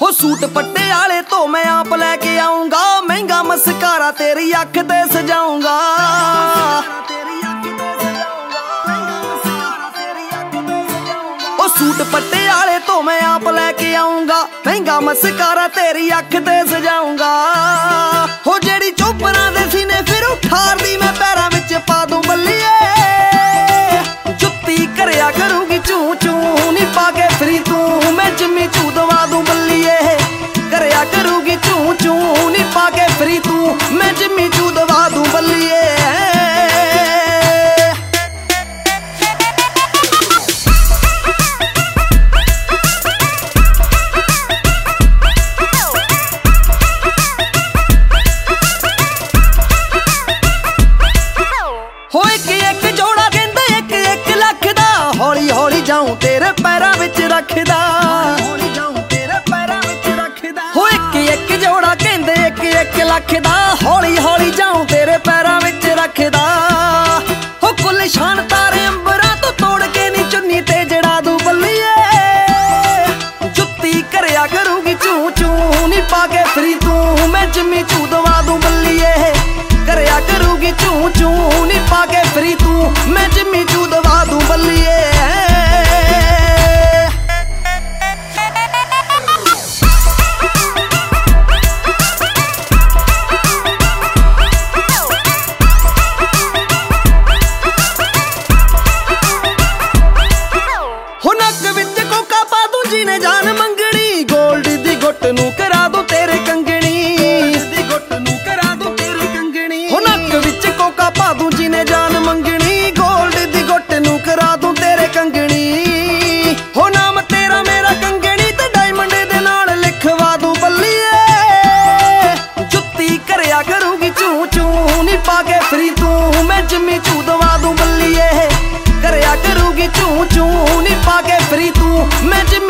हो सूट पट्टे आले तो मैं आप लेके आऊंगा, महंगा मस्कारा तेरी अख ते सजाऊंगा। ओ सूट पट्टे आले तो मैं आप लेके आऊंगा, महंगा मस्कारा तेरी अख ते सजाऊंगा। हो जेड़ी चोपरा दे सीने फिर उठार दी मैं पैरां विच पा दूं बल्लिए, जुत्ती करया करूंगी चू चू नी पा के फिरी तू, मैं जिम्मी चू दवा दूं बल्लिए। करया करूंगी चू चू नी पा के फिरी तू, मैं जिम्मी चू दवा दूं बल्लिए। हौली हौली जाऊं तेरे पैरां विच रखदा, हो एक जोड़ा कहंदे एक लख दा, हौली हौली जाऊं तेरे पैरां विच रखदा। हो कुल शान तारे अंबरां तो तोड़ के नी चुन्नी ते जड़ा दूं बल्लिए, जुत्ती करया करूंगी चू चू नी पा के फिरी तू, मैं जिम्मी चू दवा दूं बल्लिए। करया करूंगी चू चू नी पा के फिरी तू, मैं जिम्मी चू दवा दूं बल्लिए। जिने जान मंगनी गोल्ड दी गुट नू करा दूं तेरे कंगनी, हो नक विच कोका पा दूं जिने जान मंगनी, गोल्ड दी गुट नू करा दूं तेरे कंगनी। हो नाम तेरा मेरा कंगनी ते डायमंड दे नाल लिखवा दूं बल्लिए, जुत्ती करया करूंगी चू चू नी पा के फिरी तू, मैं जिम्मी चू दवा दूं बल्लिए। करया करूंगी चू चू नी पा के फिरी तू, मैं जिम्मी